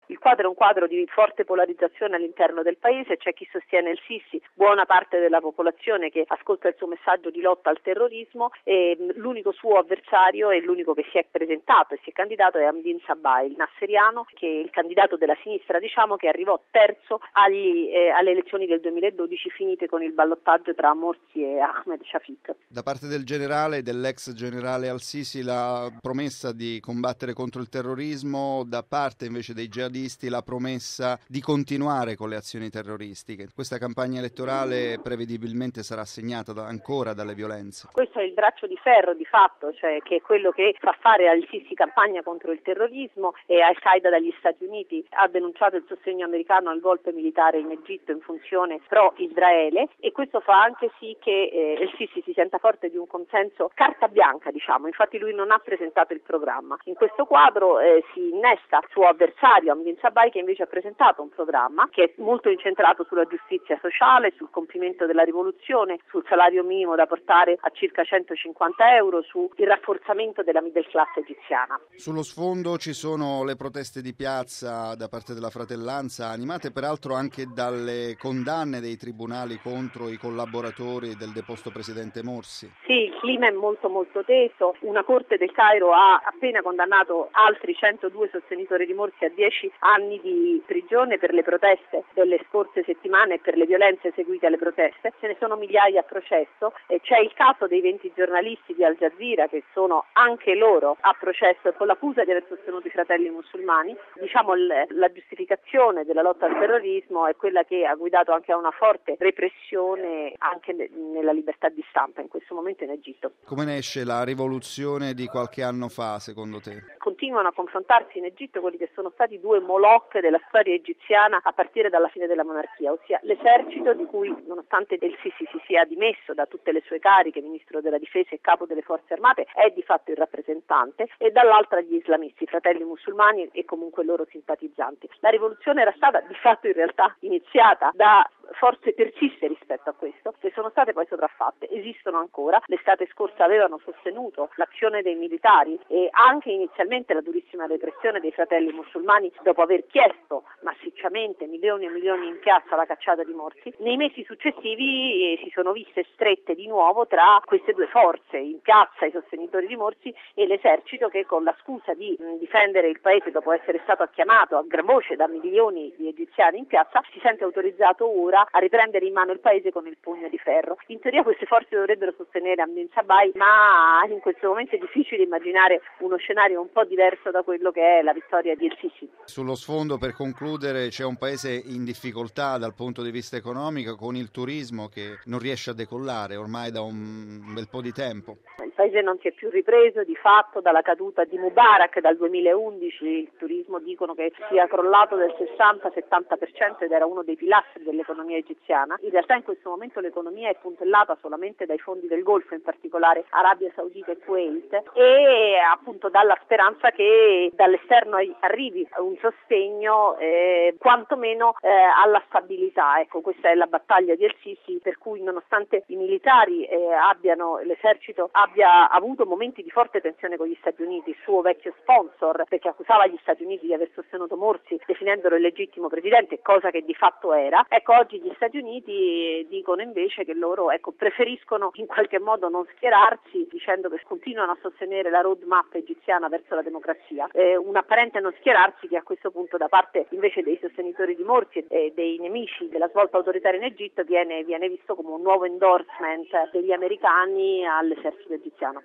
Il quadro è un quadro di forte polarizzazione all'interno del paese, c'è chi sostiene il Sisi, buona parte della popolazione che ascolta il suo messaggio di lotta al terrorismo, e l'unico suo avversario e l'unico che si è presentato e si è candidato è Hamdin Sabai, il nasseriano, che è il candidato della sinistra, che arrivò terzo alle elezioni del 2012 finite con il ballottaggio tra Morsi e Ahmed Shafik. Da parte dell'ex generale al-Sisi, la promessa di combattere contro il terrorismo, da parte invece dei jihadisti la promessa di continuare con le azioni terroristiche. Questa campagna elettorale prevedibilmente sarà segnata ancora dalle violenze. Questo è il braccio di ferro di fatto, cioè che è quello che fa fare al-Sisi campagna contro il terrorismo, e Al-Qaeda dagli Stati Uniti ha denunciato il sostegno americano al golpe militare in Egitto in funzione pro-Israele, e questo fa anche sì che il Sisi si senta forte di un consenso carta bianca, infatti lui non ha presentato il programma. In questo quadro si innesta il suo avversario Hamdin Sabai, che invece ha presentato un programma che è molto incentrato sulla giustizia sociale, sul compimento della rivoluzione, sul salario minimo da portare a circa 150 euro, sul rafforzamento della middle class egiziana. Sullo sfondo ci sono le proteste di piazza da parte della Fratellanza, animate peraltro anche dalle condanne dei tribunali contro i collaboratori del deposto presidente Morsi. Sì, il clima è molto molto teso. Una corte del Cairo ha appena condannato altri 102 sostenitori di Morsi a 10 anni di prigione per le proteste delle scorse settimane e per le violenze seguite alle proteste. Ce ne sono migliaia a processo. C'è il caso dei 20 giornalisti di Al Jazeera che sono anche loro a processo con l'accusa di aver sostenuto i fratelli musulmani. La giustificazione della lotta al terrorismo è quella che ha guidato anche a una forte repressione anche nella libertà di stampa in questo momento in Egitto. Come ne esce la rivoluzione di qualche anno fa, secondo te? Continuano a confrontarsi in Egitto quelli che sono stati due Moloch della storia egiziana a partire dalla fine della monarchia, ossia l'esercito, di cui nonostante il Sisi si sia dimesso da tutte le sue cariche, ministro della difesa e capo delle forze armate, è di fatto il rappresentante, e dall'altra gli islamisti, i fratelli musulmani e comunque loro simpatizzanti. La rivoluzione era stata di fatto in realtà iniziata da forze terziste rispetto a questo, che sono state poi sopraffatte, esistono ancora. L'estate scorsa avevano sostenuto l'azione dei militari e anche inizialmente la durissima repressione dei fratelli musulmani dopo aver chiesto massicciamente milioni e milioni in piazza la cacciata di morti. Nei mesi successivi si sono viste strette di nuovo tra queste due forze, in piazza i sostenitori di Morsi e l'esercito che, con la scusa di difendere il paese dopo essere stato chiamato a gran voce da milioni di egiziani in piazza, si sente autorizzato ora a riprendere in mano il paese con il pugno di ferro. In teoria queste forze dovrebbero sostenere Hamdin Sabai, ma in questo momento è difficile immaginare uno scenario un po' diverso da quello che è la vittoria di El Sisi. Sullo sfondo, per concludere, c'è un paese in difficoltà dal punto di vista economico, con il turismo che non riesce a decollare ormai da un bel po' di tempo. Il paese non si è più ripreso, di fatto dalla caduta di Mubarak dal 2011 il turismo dicono che sia crollato del 60-70% ed era uno dei pilastri dell'economia egiziana. In realtà in questo momento l'economia è puntellata solamente dai fondi del Golfo, in particolare Arabia Saudita e Kuwait, e appunto dalla speranza che dall'esterno arrivi un sostegno quantomeno alla stabilità. Ecco, questa è la battaglia di El Sisi, per cui nonostante i militari l'esercito abbia avuto momenti di forte tensione con gli Stati Uniti, il suo vecchio sponsor, perché accusava gli Stati Uniti di aver sostenuto Morsi definendolo il legittimo presidente, cosa che di fatto era. Ecco, oggi gli Stati Uniti dicono invece che loro preferiscono in qualche modo non schierarsi, dicendo che continuano a sostenere la roadmap egiziana verso la democrazia. Un apparente non schierarsi che a questo punto da parte invece dei sostenitori di Morsi e dei nemici della svolta autoritaria in Egitto viene visto come un nuovo endorsement degli americani all'esercito egiziano.